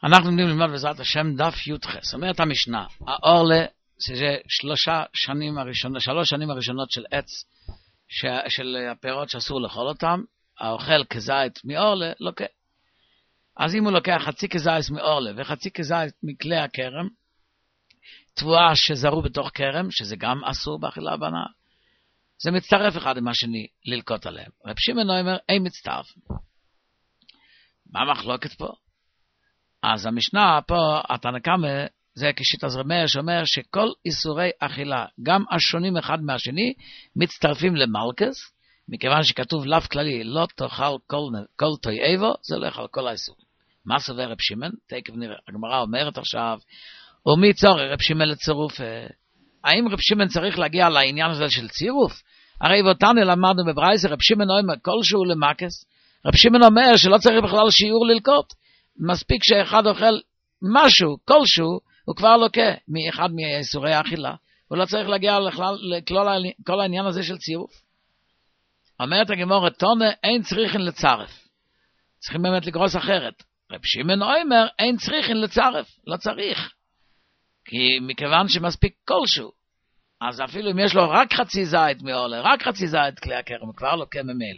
אנחנו לומדים ללמוד בעזרת השם דף י"ח. אומרת המשנה, האורלה, שזה 3 שנים הראשונות של עץ, של הפירות שאסור לאכול אותם, האוכל כזית מאורלה, לוקח. אז אם הוא לוקח חצי כזית מאורלה וחצי כזית מכלי הכרם, תבואה שזרו בתוך כרם, שזה גם אסור באכילה בנה, זה מצטרף אחד עם השני ללקוט עליהם. רב שמעון אומר, אין מצטרף. מה המחלוקת פה? אז המשנה פה, התנא קמא, זה כשיטת רבי מאיר שאומר שכל איסורי אכילה, גם השונים אחד מהשני, מצטרפים למלכס, מכיוון שכתוב לאו כללי, לא תאכל כל תועבו, זה לא יאכל כל האיסור. מה סובר רב שמעון? תכף נראה, הגמרא אומרת עכשיו, ומי צורך רב שמעון לצירוף? האם רב שמעון צריך להגיע לעניין הזה של צירוף? הרי באותנו למדנו בברייתא, רב שמעון אומר כלשהו למקס, רב שמעון אומר שלא צריך בכלל שיעור ללקוט, מספיק שאחד אוכל משהו, כלשהו, הוא כבר לוקה מאחד מאיסורי האכילה, הוא לא צריך להגיע לכל העניין הזה של צירוף. אומרת הגמרא, תנא אין צריכין לצרף, צריכים באמת לגרוס אחרת. רב שמעון אומר, אין צריכין לצרף, לא צריך, כי מכיוון שמספיק כלשהו, אז אפילו אם יש לו רק חצי זית מאורלה, רק חצי זית כלי הכרם, הוא כבר לוקה ממילא.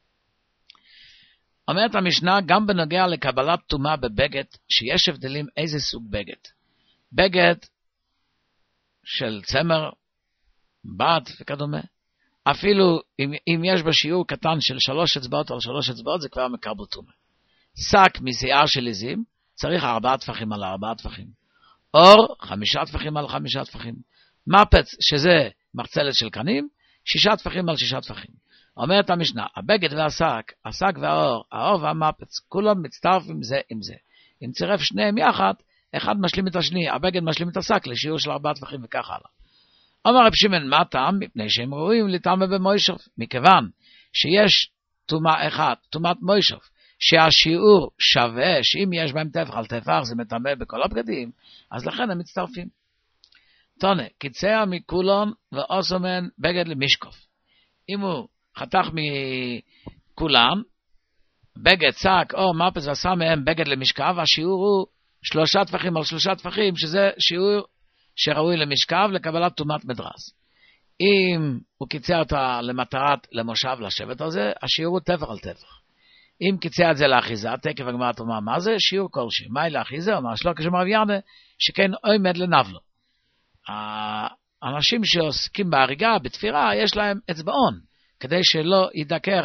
אומרת המשנה, גם בנוגע לקבלת טומאה בבגד, שיש הבדלים איזה סוג בגד. בגד של צמר, בד וכדומה. אפילו אם יש בשיעור קטן של 3 אצבעות או 3 אצבעות, זה כבר מקבל טומאה. שק משיער של עזים, צריך 4 טפחים על 4 טפחים. אור, 5 טפחים על 5 טפחים. מפץ, שזה מחצלת של קנים, 6 טפחים על 6 טפחים. אומרת המשנה, הבגד והשק, השק והאור, האור והמפץ, כולם מצטרפים זה עם זה. אם צירף שניהם יחד, אחד משלים את השני, הבגד משלים את השק לשיעור של 4 טפחים וכך הלאה. אומר רב שמעון, מה טעם? מפני שהם ראויים לטמא במוישוף, מכיוון שיש טומאה אחת, טומאת מוישוף, שהשיעור שווה, שאם יש בהם טפח על טפח זה מטמא בכל הבגדים, אז לכן הם מצטרפים. תנא, קיצר מכולון ועשו מהן בגד למשקוף. אם הוא חתך מכולם, בגד, שק, או מפץ ועשה מהם בגד למשכב, השיעור הוא 3 טפחים על 3 טפחים, שזה שיעור שראוי למשכב לקבלת טומאת מדרס. אם הוא קיצר אותה למטרת למושב לשבט הזה, השיעור הוא טפח על טפח. אם קיצר את זה לאחיזה, תקף הגמרא תאמר מה זה? שיעור כלשהו. מה היא לאחיזה? אומר שלוקה שמר אביענה, שכן עומד לנבלו. האנשים שעוסקים בהריגה, בתפירה, יש להם אצבעון, כדי שלא ידקר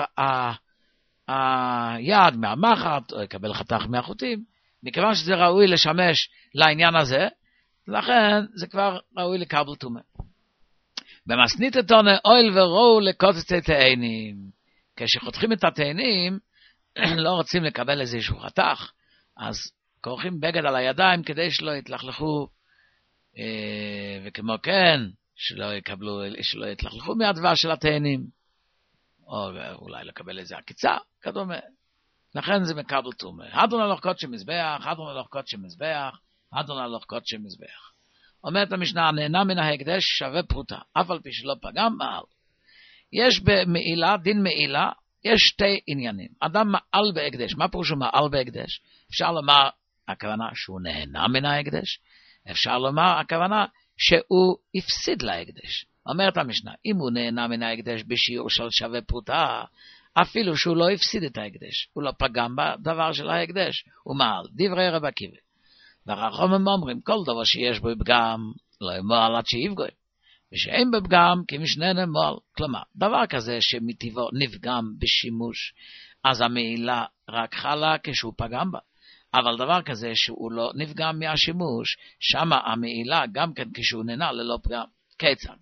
היד מהמחט, או יקבל חתך מהחוטים, מכיוון שזה ראוי לשמש לעניין הזה, לכן זה כבר ראוי לקבל טומאה. במסנית תנא, אוהל וראו לקוצץ תאנים. כשחותכים את התאנים, לא רוצים לקבל איזשהו חתך, אז כורכים בגד על הידיים כדי שלא יתלכלכו, וכמו כן, שלא יתלכלכו מהדבש של התאנים, או אולי לקבל איזה עקיצה, כדומה. לכן זה מקבל טומאה. הדון הלוך קודשי מזבח, הדון הלוך קודשי מזבח, הדון הלוך קודשי מזבח. אומרת המשנה, נהנה מן ההקדש שווה פרוטה, אף על פי שלא פגם מעל. יש במעילה, דין מעילה, יש 2 עניינים. אדם מעל בהקדש. מה פירושו מעל בהקדש? אפשר לומר, הכוונה שהוא נהנה מן ההקדש. אפשר לומר, הכוונה שהוא הפסיד להקדש. אומרת המשנה, אם הוא נהנה מן ההקדש בשיעור של שווה פרוטה, אפילו שהוא לא הפסיד את ההקדש, הוא לא פגם בדבר של ההקדש, הוא מעל. דברי רבי עקיבא. והחכמים אומרים, כל דבר שיש בו פגם, לא ימועל עד שיפגע. ושאין בפגם, כמשננה מועל. כלומר, דבר כזה שמטבעו נפגם בשימוש, אז המעילה רק חלה כשהוא פגם בה. אבל דבר כזה שהוא לא נפגם מהשימוש, שמה המעילה גם כן כשהוא נהנה ללא פגם. כיצד?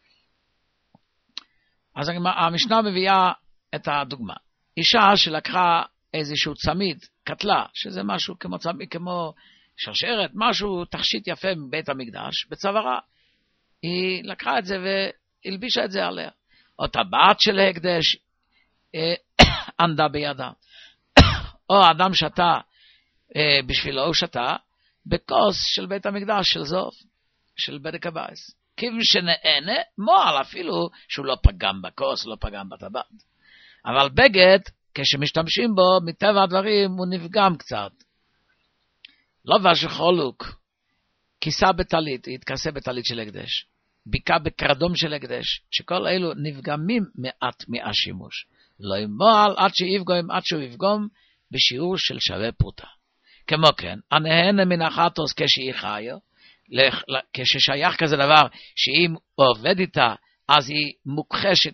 אז המשנה מביאה את הדוגמה. אישה שלקחה איזשהו צמיד, קטלה, שזה משהו כמו צמיד, כמו שרשרת, משהו תכשיט יפה מבית המקדש, בצווארה. היא לקחה את זה והלבישה את זה עליה. או טבעת של ההקדש ענדה בידה. או אדם שתה, בשבילו הוא שתה, בכוס של בית המקדש של זוב, של בדק הבייס. כיוון שנהנה, מועל אפילו שהוא לא פגם בכוס, לא פגם בטבעת. אבל בגד, כשמשתמשים בו, מטבע הדברים הוא נפגם קצת. לא לבש חולוק, כיסה בטלית, התכסה בטלית של הקדש, ביקה בקרדום של הקדש, שכל אלו נפגמים מעט מהשימוש. לא ימועל עד שיפגום, עד שהוא יפגום בשיעור של שווה פרוטה. כמו כן, הנהנה מן החטוס כשהיא חיה, כששייך כזה דבר, שאם הוא עובד איתה, אז היא מוכחשת,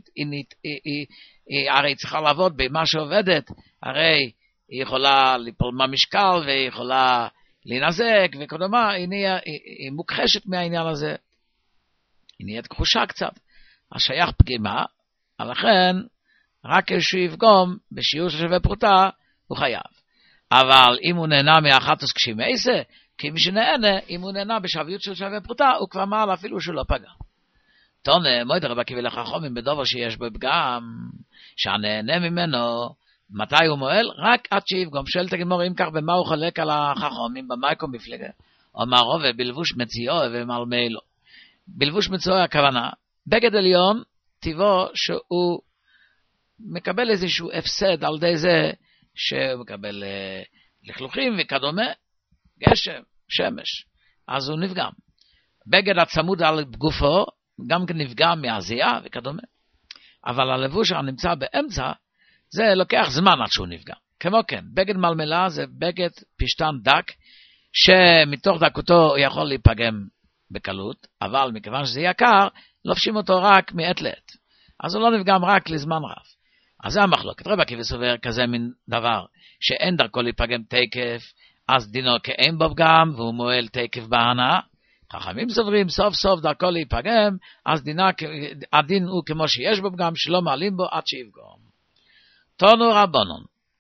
היא הרי צריכה לעבוד במה שעובדת, הרי היא יכולה ליפול מהמשקל, והיא יכולה להינזק, וכדומה, היא מוכחשת מהעניין הזה. היא נהיית כחושה קצת. השייך פגימה, לכן, רק כשהוא יפגום בשיעור של שווה פרוטה, הוא חייב. אבל אם הוא נהנה מהחטוס כשהיא מעשה, כי מי שנהנה, אם הוא נהנה בשוויות של שווה פרוטה, הוא כבר מעל אפילו שהוא לא פגע. תונה, מועד רבה קיבל לחכמים בדובר שיש בו פגם, שהנהנה ממנו, מתי הוא מועל? רק עד שיפגום. שואלת הגמרא אם כך, במה הוא חולק על החכמים, במייקום מפלגה? אומר רובה, בלבוש מציאו ומלמלו. בלבוש מציאו הכוונה, בגד עליון, טבעו שהוא מקבל איזשהו הפסד על די זה, שהוא מקבל לכלוכים וכדומה, גשם, שמש, אז הוא נפגם. בגד הצמוד על גופו, גם כן נפגם מהזיעה וכדומה. אבל הלבוש הנמצא באמצע, זה לוקח זמן עד שהוא נפגם. כמו כן, בגד מלמלה זה בגד פשטן דק, שמתוך דקותו הוא יכול להיפגם בקלות, אבל מכיוון שזה יקר, לובשים אותו רק מעת לעת. אז הוא לא נפגם רק לזמן רב. אז זה המחלוקת. רבי עקיבא סובר כזה מין דבר, שאין דרכו להיפגם תקף, אז דינו כאין בו פגם, והוא מועל תקף בהנאה. חכמים סוברים סוף סוף דרכו להיפגם, אז הדין הוא כמו שיש בו פגם, שלא מעלים בו עד שיפגום. תונו רבונון.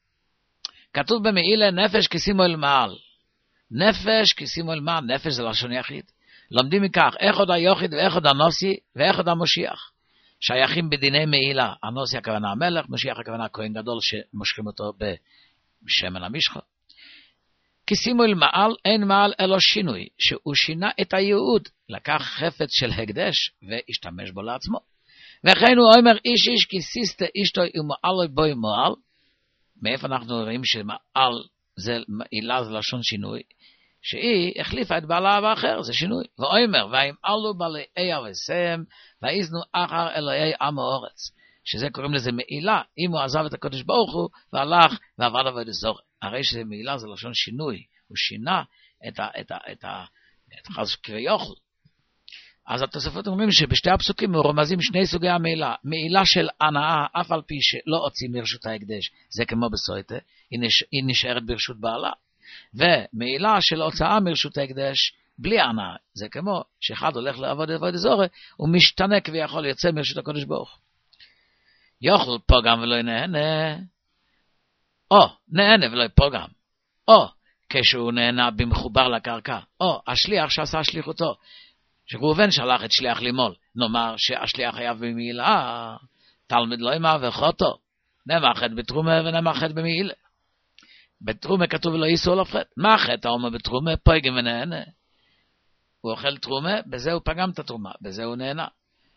כתוב במעילה נפש כסימו אל מעל. נפש כסימו אל מעל, נפש זה לשון יחיד. לומדים מכך, איך עוד היוחיד ואיך עוד הנוסי ואיך עוד המושיח. שייכים בדיני מעילה, הנוסי הכוונה המלך, משיח הכוונה כהן גדול שמושכים אותו בשמן המשחה. כסימו אל מעל, אין מעל אלא שינוי, שהוא שינה את הייעוד, לקח חפץ של הקדש והשתמש בו לעצמו. וכן הוא אומר איש איש כסיסטה אשתו ומעל בוי מעל. מאיפה אנחנו רואים שמעל זה מעילה זה לשון שינוי, שהיא החליפה את בעלה באחר, זה שינוי. ואומר, וימעלו בעלי אבסיהם, ויזנו אחר אלוהי עם הארץ. שזה קוראים לזה מעילה, אם הוא עזב את הקדוש ברוך הוא, והלך ועבד עבוד זורע. הרי שזה מעילה זה לשון שינוי, הוא שינה את חס כביכול. אז התוספות אומרים שבשתי הפסוקים מרומזים שני סוגי המעילה. מעילה של הנאה, אף על פי שלא הוציא מרשות ההקדש, זה כמו בסויטה, היא נשארת ברשות בעלה. ומעילה של הוצאה מרשות ההקדש בלי הנאה, זה כמו שאחד הולך לעבוד עבוד זורע, הוא משתנה כביכול יוצא מרשות הקדוש ברוך. יאכל פוגם ולא נהנה, או נהנה ולא פוגם, או כשהוא נהנה במחובר לקרקע, או השליח שעשה שליחותו, שראובן שלח את שליח לימול, נאמר שהשליח חייב במעילה, תלמיד לא ימה וחוטו, נמחת בתרומה ונמחת במעילה. בתרומה כתוב לא איסור לפחת. מה החטא אומר בתרומה? פוגם ונהנה. הוא אוכל תרומה, בזה הוא פגם את התרומה, בזה הוא נהנה.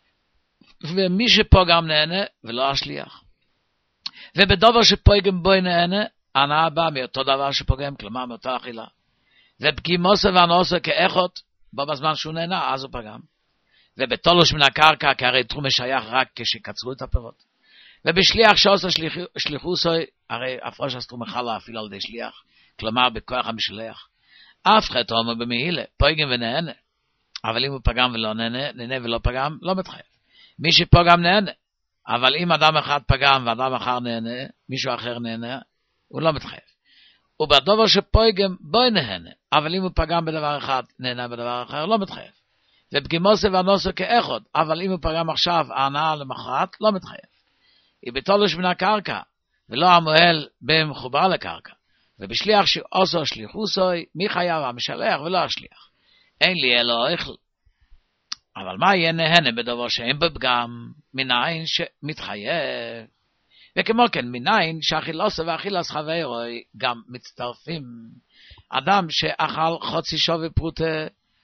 ומי שפוגם נהנה, ולא השליח. ובדובר שפוגם בוי נהנה, הנאה בא מאותו דבר שפוגם, כלומר מאותה אכילה. ופגימוסו והנוסו כאחות, בו בזמן שהוא נהנה, אז הוא פגם. ובתולוש מן הקרקע, כי הרי תרומה שייך רק כשקצרו את הפירות. ובשליח שעושה שליחוסו, הרי הפרוש אסתרו מחלה אפילו על ידי שליח, כלומר בכוח המשלח. אף חטא אומר במעילה, פוגם ונהנה. אבל אם הוא פגם ולא נהנה, נהנה ולא פגם, לא מתחייב. מי שפוגם נהנה. אבל אם אדם אחד פגם ואדם אחר נהנה, מישהו אחר נהנה, הוא לא מתחייב. ובדובר שפוגם בוי נהנה. אבל אם הוא פגם בדבר אחד, נהנה בדבר אחר, לא מתחייב. ופגימוסו והנוסו כאחד, אבל אם הוא פגם עכשיו, ההנאה למחרת, לא מתחייב. היא בתולש מן הקרקע, ולא המועל במחובר לקרקע. ובשליח שעושו שליחוסוי, מי חייב המשלח ולא השליח. אין לי אלא אוכל. אבל מה יהיה נהנה בדבר שאין בפגם, מניין שמתחייב. וכמו כן, מניין שאכילוסו ואכילס חברוי גם מצטרפים. אדם שאכל חצי שווה פרוטה,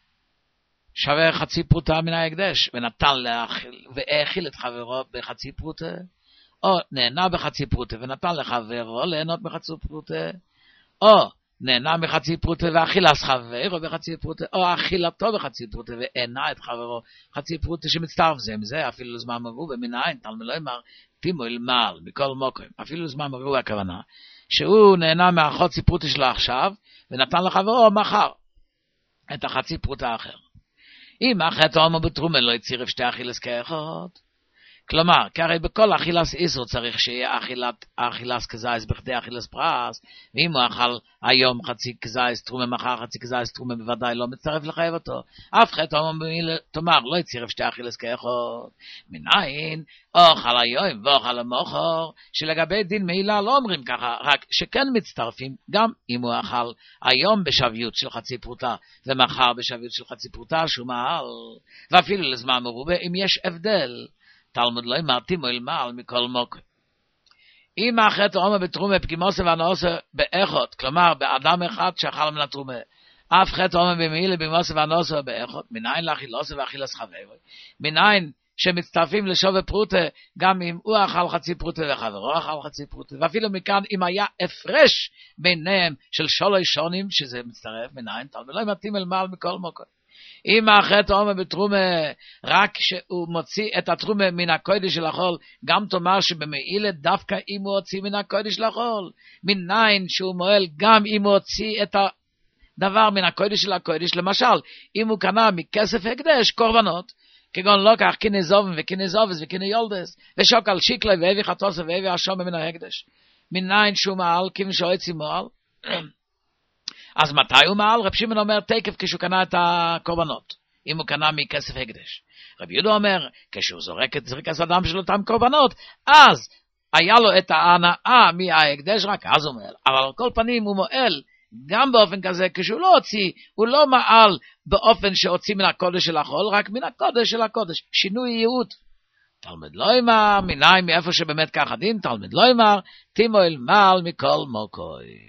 שווה חצי פרוטה מן ההקדש, ונתן להאכיל, והאכיל את חברו בחצי פרוטה, או נהנה בחצי פרוטה, ונתן לחברו ליהנות בחצי פרוטה, או נהנה מחצי פרוטה ואכילס חברו בחצי פרוטה, או אכילתו בחצי פרוטה ואינה את חברו חצי פרוטה שמצטרף זה עם זה, אפילו זמן מרובה, מנין תלמוד לא אמר תימול מעל מכל מוקם, אפילו זמן מרובה הכוונה, שהוא נהנה מהחצי פרוטה שלו עכשיו, ונתן לחברו מחר את החצי פרוטה האחר. אם החטא הומו בתרומה לא יצירף שתי אכילס כאחד, כלומר, כי הרי בכל אכילס איסור צריך שיהיה אכילס כזייס בכדי אכילס פרס, ואם הוא אכל היום חצי כזייס תרומה, מחר חצי כזייס תרומה, בוודאי לא מצטרף לחייב אותו. אף חטא הומו תאמר, לא יצירף שתי אכילס כאחד. מנין, אוכל היום ואוכל המוחר, שלגבי דין מעילה לא אומרים ככה, רק שכן מצטרפים, גם אם הוא אכל היום בשוויות של חצי פרוטה, ומחר בשוויות של חצי פרוטה, שהוא מעל, ואפילו לזמן מרובה, אם יש הבדל, תלמוד לא אמרתי מועיל מעל מכל מוקר. אם החטא הומו בתרומה פגימוסה והנאוסה באחות, כלומר באדם אחד שאכל מן התרומה, אף חטא הומו במעילה פגימוסה והנאוסה באחות, מנין לאכילוסה ואכילס חברו, מנין שמצטרפים לשווה פרוטה, גם אם הוא אכל חצי פרוטה וחברו אכל חצי פרוטה, ואפילו מכאן אם היה הפרש ביניהם של 3 שנים שזה מצטרף, מנין תלמוד לא אמרתי מועיל מעל מכל מוקר. אם החטא הומו בתרומה רק שהוא מוציא את התרומה מן הקודש של החול, גם תאמר שבמעילה דווקא אם הוא הוציא מן הקודש של החול, מנין שהוא מועל גם אם הוא הוציא את הדבר מן הקודש של הקודש, למשל אם הוא קנה מכסף הקדש קורבנות, כגון לוקח קיני זובן וקיני זובס וקיני יולדס ושוקל שיקלי והביא חטוסה והביא השום מן ההקדש, מנין שהוא מעל כיוון שהוציא מועל. אז מתי הוא מעל? רב שמעון אומר תקף כשהוא קנה את הקורבנות, אם הוא קנה מכסף הקדש. רב יהודה אומר כשהוא זורק את זריקת הדם של אותם קורבנות, אז היה לו את ההנאה מההקדש, רק אז הוא מועל. אבל על כל פנים הוא מועל גם באופן כזה, כשהוא לא הוציא, הוא לא מעל באופן שהוציא מן הקודש של החול, רק מן הקודש של הקודש, שינוי ייעוד. תלמוד לא אמר, מנין מאיפה שבאמת ככה דין, תלמוד לא אמר, תימול מעל מכל מוקוי.